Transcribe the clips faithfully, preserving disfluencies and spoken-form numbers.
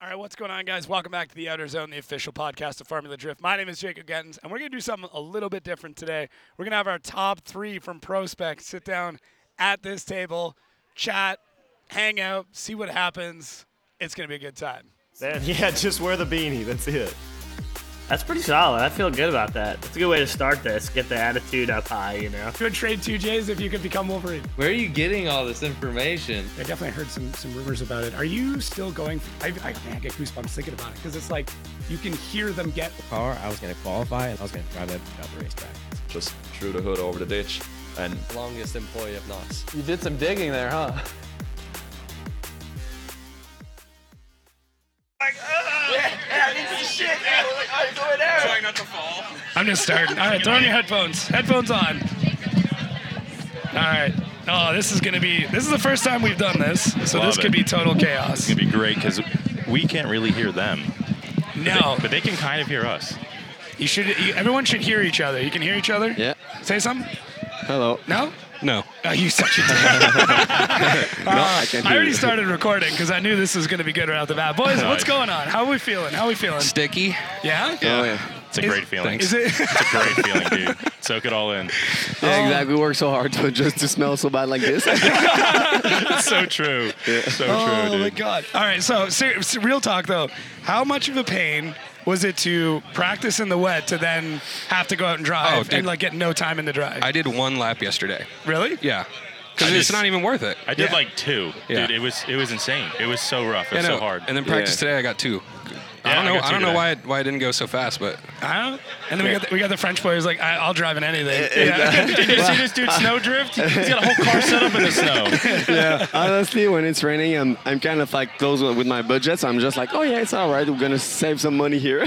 All right, what's going on, guys? Welcome back to the Outer Zone, the official podcast of Formula Drift. My name is Jacob Gettins, and we're going to do something a little bit different today. We're going to have our top three from Prospect sit down at this table, chat, hang out, see what happens. It's going to be a good time. Yeah, just wear the beanie. That's it. That's pretty solid. I feel good about that. That's a good way to start this. Get the attitude up high, you know. Good trade two J's if you could become Wolverine. Where are you getting all this information? I definitely heard some some rumors about it. Are you still going? I, I, man, I get goosebumps thinking about it because it's like you can hear them get. The car, I was going to qualify and I was going to drive it out the racetrack. Just threw the hood over the ditch and Longest employee of N O S. You did some digging there, huh? Like, uh, yeah, yeah, I need some shit. Yeah, we're like, oh, it's over there. Trying not to fall. I'm just starting. All right, throw on your headphones. Headphones on. All right. Oh, this is going to be, this is the first time we've done this, so Love this could it. be total chaos. It's going to be great because we can't really hear them. No. But they can kind of hear us. You should, you, everyone should hear each other. You can hear each other? Yeah. Say something? Hello. No? No. Oh, you such a dick. uh, I can't I hear already you. started recording because I knew this was going to be good right off the bat. Boys, what's going on? How are we feeling? How are we feeling? Sticky. Yeah? Oh, yeah. It's a Is- great feeling. Is it? It's a great feeling, dude. Soak it all in. Yeah, exactly. We work so hard to just to smell so bad like this. It's so true. So Oh, true, my dude. God. All right, so ser- ser- real talk, though. How much of a pain was it to practice in the wet to then have to go out and drive Oh, dude. and, like, get no time in the drive? I did one lap yesterday. Really? Yeah. Because I it's just- not even worth it. I did Yeah. like two. Yeah. Dude, it was it was insane. It was so rough. It was Yeah, so no, hard. And then practice Yeah. today, I got two. I Yeah, don't I know. got I, two don't know today. why it, why it didn't go so fast, but I don't know. And then we got the, we got the French boy who's like, I, I'll drive in anything. Did you see this dude snowdrift? He's got a whole car set up in the snow. Yeah. Honestly, when it's raining, I'm I'm kind of like close with my budget, so I'm just like, oh yeah, it's all right. We're gonna save some money here.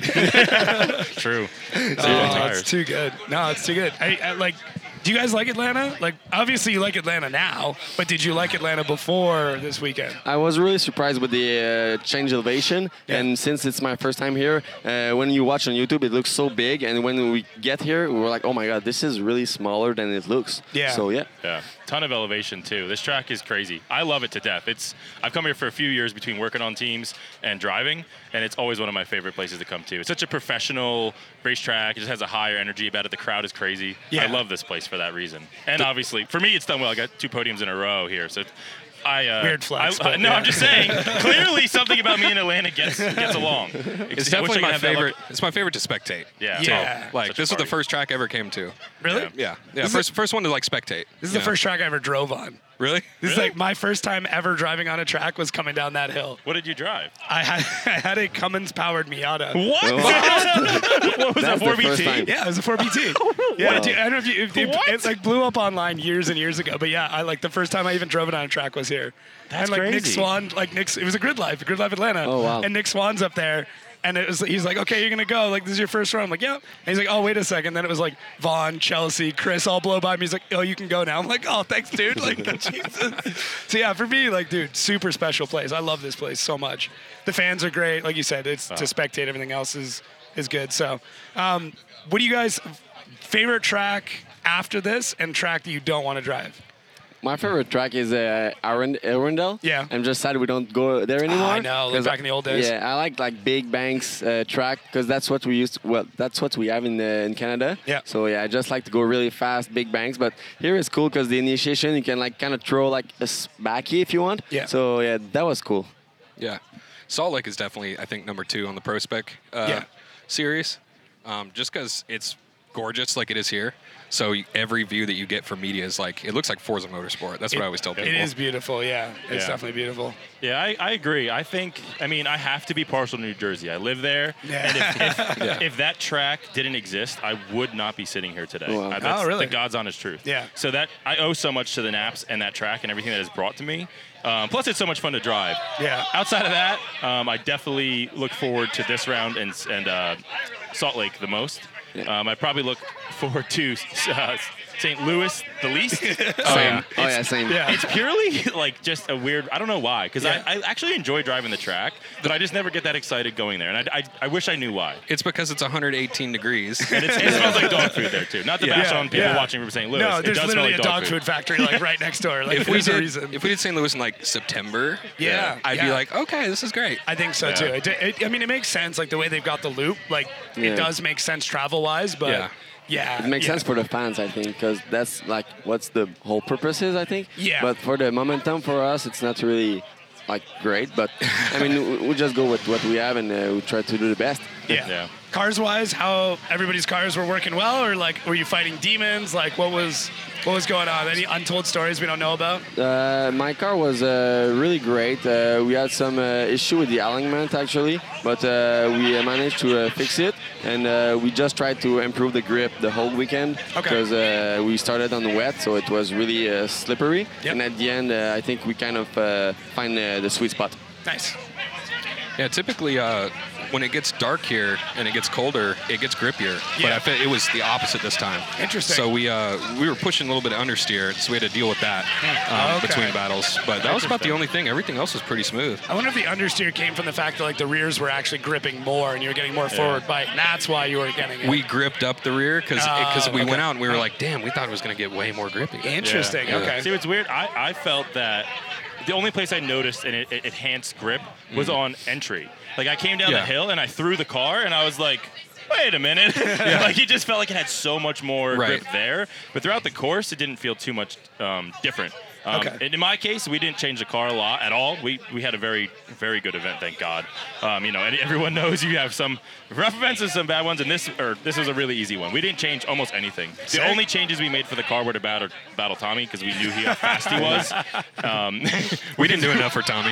True. Save on Oh, tires. it's too good. No, it's too good. I, I like. Do you guys like Atlanta? Like, obviously you like Atlanta now, but did you like Atlanta before this weekend? I was really surprised with the uh, change elevation, Yeah. and since it's my first time here, uh, when you watch on YouTube, it looks so big, and when we get here, we were like, oh my god, this is really smaller than it looks. Yeah. So yeah. Yeah, ton of elevation too. This track is crazy. I love it to death. It's I've come here for a few years between working on teams and driving, and it's always one of my favorite places to come to. It's such a professional racetrack. It just has a higher energy about it. The crowd is crazy. Yeah. I love this place for that reason. And obviously, for me, it's done well. I got two podiums in a row here, so. I, uh, Weird flex, I, but no, yeah. I'm just saying. Clearly, something about me in Atlanta gets gets along. it's definitely my favorite. It's my favorite to spectate. Yeah. So, Yeah. like Such a this was the party. first track I ever came to. Really? Yeah. Yeah. Yeah. This is First first one to like spectate. This is you the know. first track I ever drove on. Really? This is Really? like my first time ever driving on a track was coming down that hill. What did you drive? I had I had a Cummins powered Miata. What? what was That's that, four the first B T? time. Yeah, it was a four B T. Yeah, dude, I don't know if you, if it, What? it like blew up online years and years ago. But yeah, I like the first time I even drove it on a track was here. That's and like Nick crazy. Swan, like Nick's, it was a Grid Life, Grid Life Atlanta. Oh, wow. And Nick Swan's up there. And it was, he's like, okay, you're gonna go. Like, this is your first run. I'm like, yeah. And he's like, oh, wait a second. Then it was like Vaughn, Chelsea, Chris, all blow by me. He's like, oh, you can go now. I'm like, oh, thanks, dude. Like, Jesus. So yeah, for me, like, dude, super special place. I love this place so much. The fans are great. Like you said, it's to spectate. Everything else is is good. So, um, what do you guys favorite track after this and track that you don't want to drive? My favorite track is uh, Arund- Arundel. Yeah. I'm just sad we don't go there anymore. I know, like 'cause back in the old days. Yeah, I like like Big Banks uh, track because that's what we used. To, well, that's what we have in uh, in Canada. Yeah. So yeah, I just like to go really fast, Big Banks. But here is cool because the initiation you can like kind of throw like a s- backy if you want. Yeah. So yeah, that was cool. Yeah. Salt Lake is definitely, I think, number two on the Pro Spec uh, Yeah. series. Um, just because it's gorgeous like it is here. So y- every view that you get from media is like, it looks like Forza Motorsport. That's what I always tell people. It is beautiful. Yeah, it's Yeah. definitely beautiful. Yeah, I, I agree. I think, I mean, I have to be partial to New Jersey. I live there. Yeah. And if, if, Yeah. if that track didn't exist, I would not be sitting here today. Wow. Uh, that's Oh, really? the God's honest truth. Yeah. So that I owe so much to the Naps and that track and everything that has brought to me. Um, plus, it's so much fun to drive. Yeah. Outside of that, um, I definitely look forward to this round and and uh, Salt Lake the most. Um, I probably look forward to uh, Saint Louis the least. Same. Um, Oh yeah, it's- same. Yeah. It's purely like just a weird. I don't know why, because Yeah. I, I actually enjoy driving the track, but I just never get that excited going there, and I, I, I wish I knew why. It's because it's one hundred eighteen degrees. And it's, it smells like dog food there too. Not to Yeah. bash Yeah, on people yeah. watching from Saint Louis. No, it there's does smell literally like a dog food factory like right next door. Like if we there's a did, reason. if we did Saint Louis in like September, Yeah, I'd yeah. be like, okay, this is great. I think so Yeah. too. It, it, I mean, it makes sense, like the way they've got the loop. Like, Yeah. it does make sense travel-wise, but Yeah. yeah, It makes yeah. sense for the fans, I think, because that's like what's the whole purpose is, I think. Yeah. But for the momentum for us, it's not really like great. But I mean, we, we just go with what we have and uh, we try to do the best. Yeah. Yeah. Cars-wise, how everybody's cars were working well, or like, were you fighting demons? Like, what was what was going on? Any untold stories we don't know about? Uh, my car was uh, really great. Uh, we had some uh, issue with the alignment actually, but uh, we uh, managed to uh, fix it, and uh, we just tried to improve the grip the whole weekend Okay. because uh, we started on the wet, so it was really uh, slippery. Yep. And at the end, uh, I think we kind of uh, find uh, the sweet spot. Nice. Yeah, typically uh, when it gets dark here and it gets colder, it gets grippier. But Yeah. I feel it was the opposite this time. Interesting. So we uh, we were pushing a little bit of understeer, so we had to deal with that um, Okay. between battles. But that was about the only thing. Everything else was pretty smooth. I wonder if the understeer came from the fact that like the rears were actually gripping more and you were getting more forward bite, and that's why you were getting it. We gripped up the rear because Oh, we okay. went out and we were like, damn, we thought it was going to get way more grippy. Interesting. Yeah. Okay. See, what's weird? I, I felt that the only place I noticed an it, it enhanced grip was on entry. Like I came down Yeah. the hill and I threw the car and I was like, wait a minute. Like it just felt like it had so much more Right. grip there. But throughout the course, it didn't feel too much um, different. Um, Okay. and in my case, we didn't change the car a lot at all. We we had a very very good event, thank God. Um, you know, and everyone knows you have some rough events and some bad ones, and this or this was a really easy one. We didn't change almost anything. The Sick. only changes we made for the car were to battle battle Tommy because we knew he how fast he was. Um, We didn't do enough for Tommy.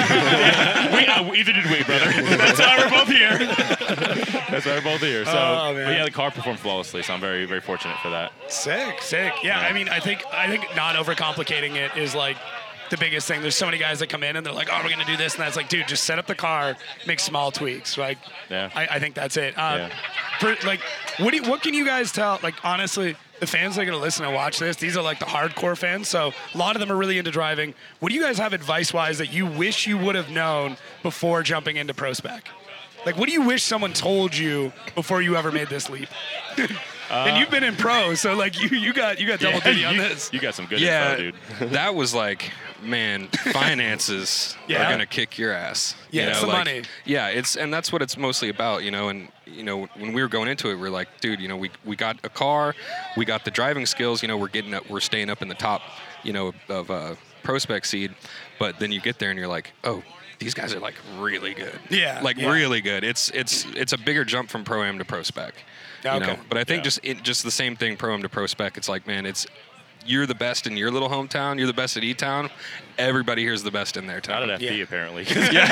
we, uh, either did we, brother. That's why we're both here. That's why we're both here. So, Oh, man. but yeah, the car performed flawlessly, so I'm very, very fortunate for that. Sick, sick. Yeah, I mean, I think I think not overcomplicating it is like the biggest thing. There's so many guys that come in and they're like, "Oh, we're gonna do this," and that's like, dude, just set up the car, make small tweaks. Like, Yeah. I, I think that's it. Uh, Yeah. for, like, what do you, what can you guys tell? Like, honestly, the fans that are gonna listen and watch this, these are like the hardcore fans. So a lot of them are really into driving. What do you guys have advice-wise that you wish you would have known before jumping into pro spec? Like, what do you wish someone told you before you ever made this leap? and you've been in pro, so like you you got you got double Yeah, duty on you, this. you got some good yeah, info, dude. that was like, man, finances Yeah. are gonna kick your ass. Yeah, you know, it's the like, money. Yeah, it's and that's what it's mostly about, you know. And you know, when we were going into it, we are like, dude, you know, we we got a car, we got the driving skills, you know, we're getting up, we're staying up in the top, you know, of uh, prospect seed. But then you get there and you're like, oh, these guys are like really good. Yeah, like yeah. really good. It's it's it's a bigger jump from pro am to pro spec. You Okay. know? But I think Yeah. just it, just the same thing, pro am to pro spec. It's like, man, it's you're the best in your little hometown. You're the best at E-Town. Everybody here's the best in their town. Not at F D, Yeah. apparently.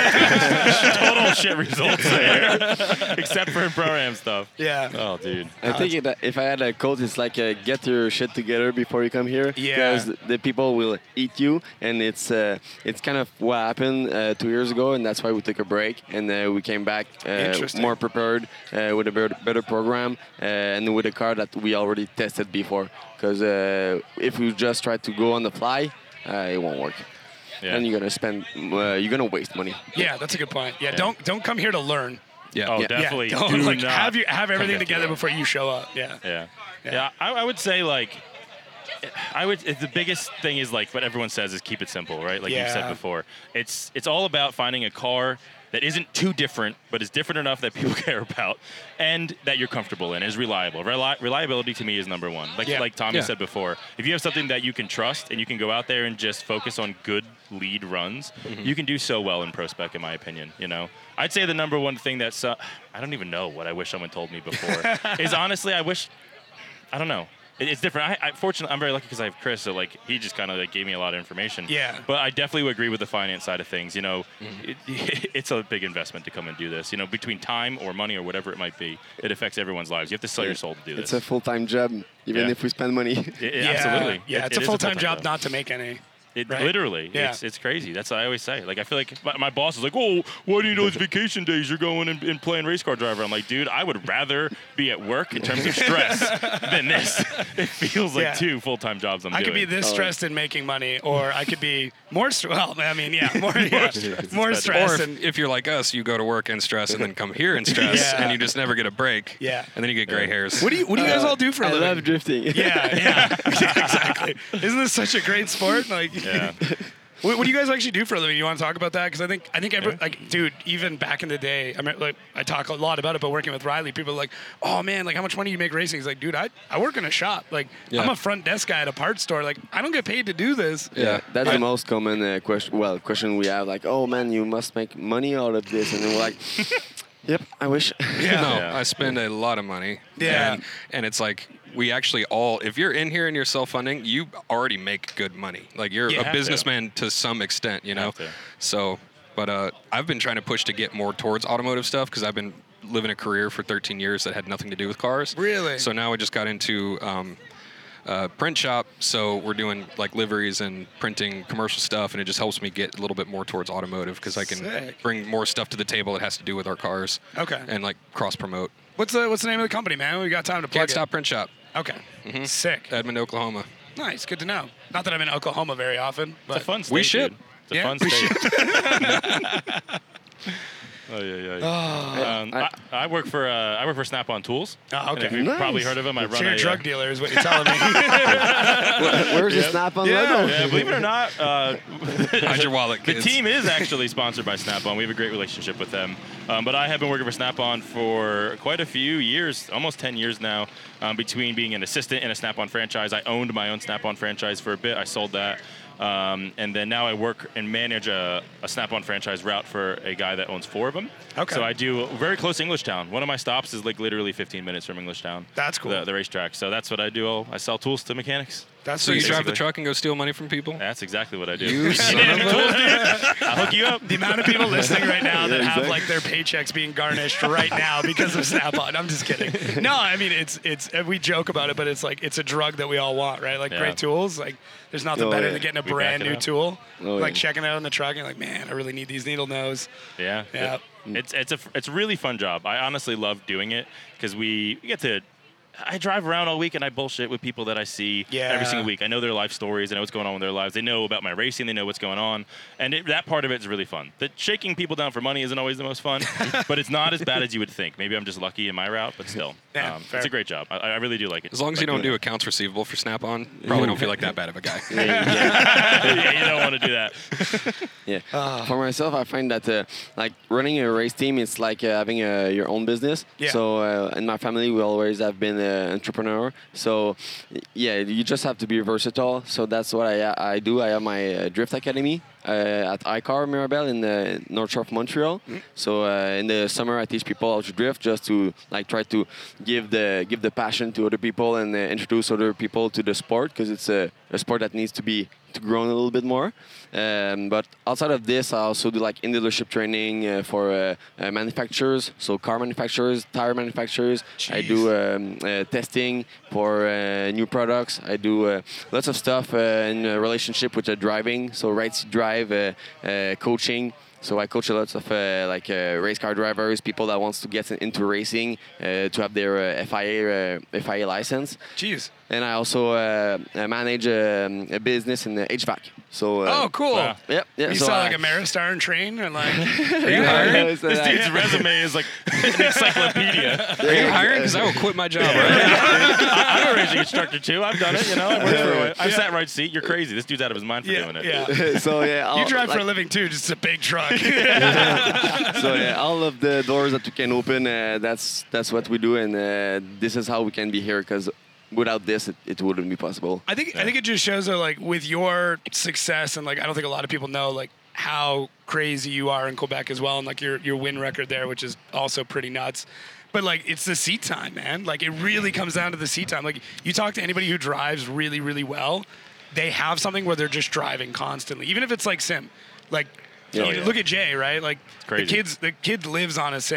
Total shit results there. Except for pro-am stuff. Yeah. Oh, dude. I think it, if I had a quote, it's like uh, get your shit together before you come here. Yeah. Because the people will eat you, and it's uh, it's kind of what happened uh, two years ago, and that's why we took a break and uh, we came back uh, Interesting. more prepared uh, with a better, better program uh, and with a car that we already tested before. Because uh, if we just try to go on the fly, uh, it won't work. Yeah. And you're gonna spend, uh, you're gonna waste money. Yeah, that's a good point. Yeah, don't don't come here to learn. Yeah. Oh, Yeah. definitely. Yeah, don't do like not have you have everything come together here. before you show up. Yeah. Yeah. Yeah. Yeah, I, I would say like I would the biggest thing is like what everyone says is keep it simple, right? Like you Yeah. said before. It's it's all about finding a car that isn't too different, but is different enough that people care about, and that you're comfortable in, is reliable. Reli- reliability to me is number one. Like Yeah. like Tommy Yeah. said before, if you have something that you can trust and you can go out there and just focus on good lead runs, you can do so well in pro spec, in my opinion. You know, I'd say the number one thing that's uh, I don't even know what I wish someone told me before is honestly I wish I don't know. It- It's different. I, I fortunately, I'm very lucky because I have Chris, so like he just kind of like gave me a lot of information. Yeah. But I definitely would agree with the finance side of things. You know, it, it's a big investment to come and do this. You know, between time or money or whatever it might be, it affects everyone's lives. You have to sell your soul to do this. It's a full-time job, even Yeah. if we spend money. It- it- absolutely. Yeah, It- it's it a is full time job not to make any. It Right. literally, Yeah. it's it's crazy. That's what I always say. Like I feel like my, my boss is like, "Oh, why do you know it's vacation days? You're going and, and playing race car driver." I'm like, "Dude, I would rather be at work in terms of stress than this. It feels like Yeah. two full time jobs I'm I doing." could be this stressed in making money, or I could be more stressed. Well, I mean, yeah, more, yeah, more Or stressed. if, and if you're like us, you go to work and stress, and then come here and stress, Yeah. and you just never get a break. Yeah. And then you get gray hairs. what do you What do you guys all do for a I living? love drifting. Yeah, yeah, yeah, exactly. Isn't this such a great sport? Like, Yeah. what, what do you guys actually do for a living? You want to talk about that? Because I think I think every, like, dude, even back in the day, I mean, like, I talk a lot about it, but working with Riley, people are like, oh man, like how much money you make racing? He's like, dude, I, I work in a shop. Like, Yeah. I'm a front desk guy at a parts store. Like, I don't get paid to do this. Yeah. That's I- the most common uh, question. Well, question we have, like, "Oh man, you must make money out of this," and then we're like, "Yep, I wish." Yeah. No, Yeah. I spend a lot of money. Yeah. And, and it's like, we actually all, if you're in here and you're self-funding, you already make good money. Like, you're You have a to. businessman to. some extent, you know? Have to. So, but uh, I've been trying to push to get more towards automotive stuff because I've been living a career for thirteen years that had nothing to do with cars. Really? So now I just got into um, uh, print shop. So we're doing like liveries and printing commercial stuff, and it just helps me get a little bit more towards automotive because I can Sick. bring more stuff to the table that has to do with our cars. Okay. And like cross promote. What's the What's the name of the company, man? We got time to plug Can't it. Stop Print Shop, Okay. Sick. Edmond, Oklahoma. Nice. Good to know. Not that I'm in Oklahoma very often, but It's a fun state. We ship. dude. It's a Yeah, fun we state. Oh yeah, yeah. Um, I, I work for uh, I work for Snap-on Tools. Oh, And okay. if you've Nice. probably heard of them, I So run you're a a uh, drug dealer, is what you're telling me. Where's the Snap-on Yeah. logo? Yeah, believe it or not, uh, Hide your wallet, the kids. team is actually sponsored by Snap-on. We have a great relationship with them. Um, but I have been working for Snap-on for quite a few years, almost ten years now. Um, between being an assistant in a Snap-on franchise, I owned my own Snap-on franchise for a bit. I sold that. Um, and then now I work and manage a, a Snap-on franchise route for a guy that owns four of them. Okay. So I do very close to Englishtown. One of my stops is like literally fifteen minutes from Englishtown. That's cool. The, the racetrack. So that's what I do. I sell tools to mechanics. That's So you pretty drive the basically. truck and go steal money from people? That's exactly what I do. You son need of any a- tools, dude? I'll hook you up. The amount of people listening right now that Yeah, have exactly. like their paychecks being garnished right now because of Snap-on. I'm just kidding. No, I mean it's it's we joke about it, but it's like it's a drug that we all want, right? Like Yeah. great tools. Like there's nothing Oh, better yeah. than getting a We brand back it new up. tool, Oh, like yeah. checking it out in the truck, and you're like, man, I really need these needle nose. Yeah. Yeah. It- it's it's a it's a really fun job. I honestly love doing it because we get to. I drive around all week and I bullshit with people that I see Yeah. every single week. I know their life stories. I know what's going on with their lives. They know about my racing. They know what's going on, and it, that part of it is really fun. The shaking people down for money isn't always the most fun, but it's not as bad as you would think. Maybe I'm just lucky in my route, but still, Yeah, um, fair. it's a great job. I, I really do like it. As long as you Like don't doing do accounts receivable for Snap-on, probably don't feel like that bad of a guy. it. yeah, you don't want to do that. Yeah. Ah. For myself, I find that uh, like running a race team, it's like uh, having uh, your own business. Yeah. So uh, in my family, we always have been an entrepreneur. So yeah, you just have to be versatile. So that's what I I do. I have my uh, drift academy uh, at iCar Mirabel in the North Shore of Montreal. So uh, in the summer, I teach people how to drift, just to like try to give the give the passion to other people and uh, introduce other people to the sport, because it's a, a sport that needs to be to grow a little bit more. Um, but outside of this, I also do like in dealership training uh, for uh, uh, manufacturers, so car manufacturers, tire manufacturers. I do um, uh, testing for uh, new products. I do uh, lots of stuff uh, in uh, relationship with the driving, so right seat drive, uh, uh, coaching. So I coach a lot of uh, like uh, race car drivers, people that wants to get into racing, uh, to have their uh, F I A uh, F I A license. Jeez. And I also uh, uh, manage um, a business in the H V A C. So uh, Oh, cool. Wow. Yep. Yeah. You so saw I- like a Maristar and train, and like, Are you hiring? so This I- dude's resume is like an encyclopedia. Are you hiring? Because I will quit my job right I- I'm a racing instructor too. I've done it. You know, I worked for a while. I sat right seat. You're crazy. This dude's out of his mind for yeah, doing it. yeah. so yeah. You I'll- drive for a like- living too, just a big truck. So yeah, all of the doors that we can open, uh, that's that's what we do, and uh, this is how we can be here. Because without this, it, it wouldn't be possible. I think I think it just shows that like with your success, and like I don't think a lot of people know like how crazy you are in Quebec as well, and like your your win record there, which is also pretty nuts. But like it's the seat time, man. Like it really comes down to the seat time. Like you talk to anybody who drives really really well, they have something where they're just driving constantly, even if it's like sim. Like Yeah, you yeah. look at Jay, right? Like the crazy. kids the kid lives on a sim.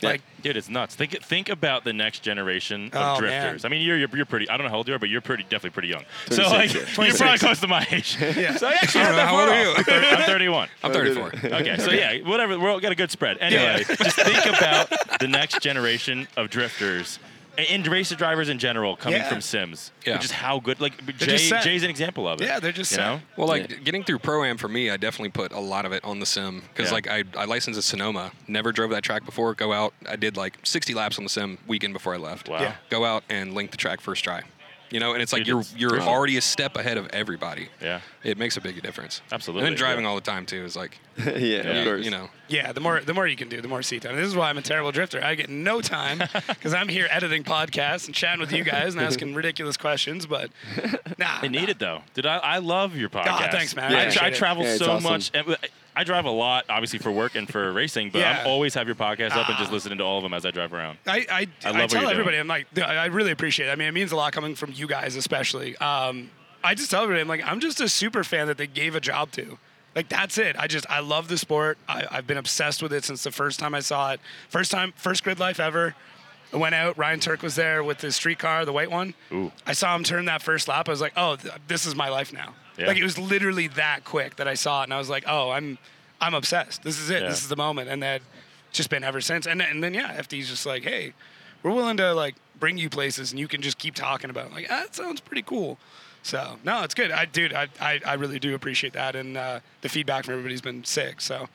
Like, Dude, it's nuts. Think think about the next generation of Oh, drifters. man. I mean, you're, you're you're pretty. I don't know how old you are, but you're pretty definitely pretty young. So twenty-six, like, yeah. you're probably close to my age. Yeah. So actually, I not don't know, that how old far are you? off. I'm, thirty, I'm thirty-one. I'm thirty-four. Okay, so yeah, whatever. We're all got a good spread. Anyway, just think about the next generation of drifters. And racer drivers in general coming Yeah. from Sims, Yeah. which is how good. Like Jay, just set. Jay's an example of it. Yeah, they're just you set. know. Well, like getting through Pro-Am for me, I definitely put a lot of it on the sim because Yeah. like I, I licensed at Sonoma, never drove that track before. Go out, I did like sixty laps on the sim weekend before I left. Wow. Yeah. Go out and link the track first try. You know, and it's like Dude, you're it's you're crazy. already a step ahead of everybody. Yeah. It makes a big difference. Absolutely, And then driving yeah. all the time too is like, yeah, you, of course. you know. Yeah, the more the more you can do, the more seat time. This is why I'm a terrible drifter. I get no time because I'm here editing podcasts and chatting with you guys and asking ridiculous questions. But nah, I need it though. Did I? I love your podcast. thanks, man. I I, appreciate I it. travel Yeah, it's so awesome. much. and I drive a lot, obviously for work and for racing, but Yeah. I'm always have your podcast up and just Ah. listening to all of them as I drive around. I, I, I I, love what tell you're everybody, doing. I'm like, I I really appreciate it. I mean, it means a lot coming from you guys, especially. Um, I just tell everybody, I'm like, I'm just a super fan that they gave a job to. Like, that's it. I just, I love the sport. I, I've been obsessed with it since the first time I saw it. First time, first grid life ever. I went out. Ryan Turk was there with his street car, the white one. Ooh. I saw him turn that first lap. I was like, oh, th- this is my life now. Yeah. Like, it was literally that quick that I saw it, and I was like, oh, I'm, I'm obsessed. This is it. Yeah. This is the moment, and that just been ever since. And and then yeah, F D's just like, hey, we're willing to like bring you places, and you can just keep talking about it. I'm like, ah, that sounds pretty cool. So no, it's good. I dude, I I, I really do appreciate that, and uh, the feedback from everybody's been sick. So,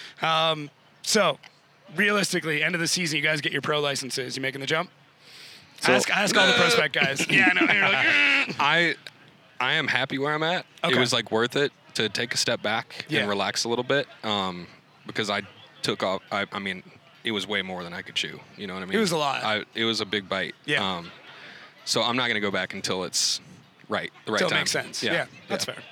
um, so realistically, end of the season, you guys get your pro licenses. You making the jump? So- ask ask all the prospect guys. Yeah, I know. You're like, "Mm." I I am happy where I'm at. Okay. It was like worth it to take a step back Yeah. and relax a little bit, um, because I took off. I, I mean, it was way more than I could chew. You know what I mean? It was a lot. I, it was a big bite. Yeah. Um, so I'm not gonna go back until it's right, the right Still time. makes sense. Yeah, that's fair.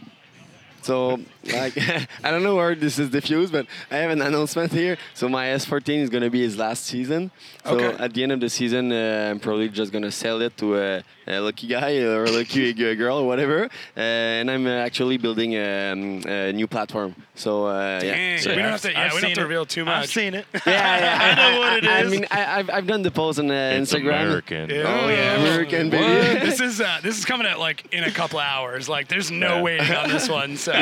So, like, I don't know where this is diffused, but I have an announcement here. So my S fourteen is going to be his last season. So Okay. at the end of the season, uh, I'm probably just going to sell it to a, a lucky guy or a lucky g- girl or whatever. Uh, and I'm uh, actually building a, um, a new platform. So, uh, yeah. Dang, So, we don't yeah. have to. Yeah, I've we don't have seen to it. reveal too much. I've seen it. Yeah, yeah. I know what it I is. mean, I, I've, I've done the post on uh, It's Instagram. American. Yeah. Oh, yeah, American, baby. What? This is uh, this is coming out like in a couple hours. Like, there's no Yeah. waiting on this one. So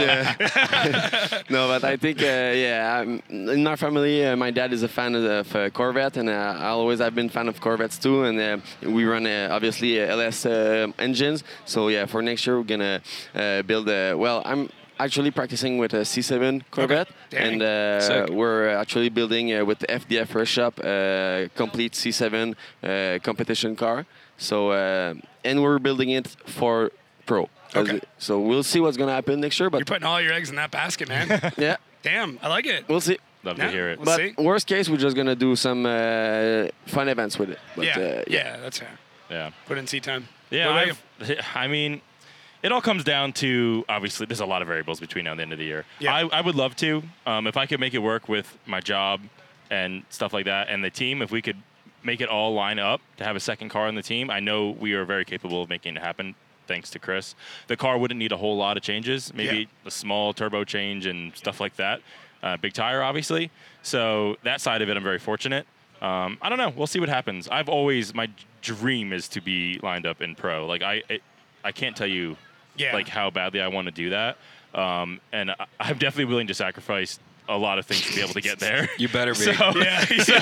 No, but I think, uh, yeah, um, in our family, uh, my dad is a fan of, of uh, Corvette, and uh, I always have been fan of Corvettes too. And uh, we run uh, obviously uh, L S uh, engines. So yeah, for next year we're gonna uh, build a. Well, I'm actually practicing with a C seven Corvette, Dang. and uh, Sick. we're actually building uh, with the F D F Race Shop a complete C seven uh, competition car. So uh, and we're building it for pro. Okay. So we'll see what's gonna happen next year, you're but putting all your eggs in that basket, man. yeah, Damn, I like it. we'll see. Love Yeah. to hear it. We'll But see. worst case, we're just gonna do some uh, fun events with it. But, yeah, uh, yeah, that's fair. Yeah. Put in seat time. Yeah, What about I've, I mean, it all comes down to obviously there's a lot of variables between now and the end of the year. Yeah. I, I would love to, um, if I could make it work with my job and stuff like that, and the team. If we could make it all line up to have a second car on the team, I know we are very capable of making it happen. Thanks to Chris, the car wouldn't need a whole lot of changes. Maybe Yeah. a small turbo change and stuff like that. Uh, big tire, obviously. So that side of it, I'm very fortunate. Um, I don't know. We'll see what happens. I've always my dream is to be lined up in pro. Like I, it, I can't tell you, Yeah. like how badly I want to do that. Um, and I, I'm definitely willing to sacrifice a lot of things to be able to get there. You better be. So, Yeah.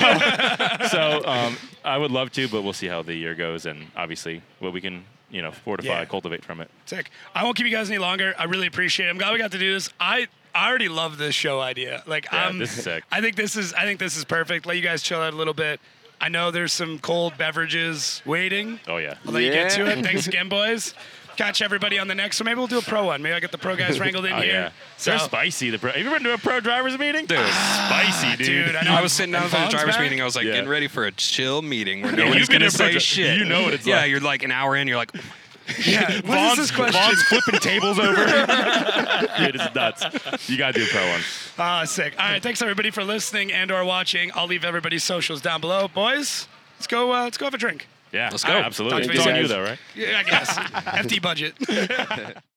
so, so um, I would love to, but we'll see how the year goes, and obviously what we can, you know, fortify, Yeah. cultivate from it. Sick. I won't keep you guys any longer. I really appreciate it. I'm glad we got to do this. I I already love this show idea. Like, Yeah, I'm, this is sick. I think this is I think this is perfect. Let you guys chill out a little bit. I know there's some cold beverages waiting. Oh yeah. I'll let you get to Yeah. it. Thanks again, boys. Catch everybody on the next. So maybe we'll do a pro one. Maybe I'll get the pro guys wrangled in Oh here. yeah. So, They're spicy. The pro. Have you ever been to a pro drivers meeting? Dude. Spicy, dude. dude, I know. I was sitting down And for the Vaughn's driver's back? meeting. I was like Yeah. getting ready for a chill meeting where Yeah, nobody's you've been gonna to a pro say dri- shit. you know what it's yeah, like. you're like an hour in. You're like, Yeah. What is Vaughn's, this question? Vaughn's flipping tables over. Dude, it's nuts. You gotta do a pro one. Ah, sick. All right, thanks everybody for listening and or watching. I'll leave everybody's socials down below. Boys, let's go. Uh, let's go have a drink. Yeah, Let's go. absolutely. Talk to It's you on you guys. though, right? Yeah, I guess. Empty budget.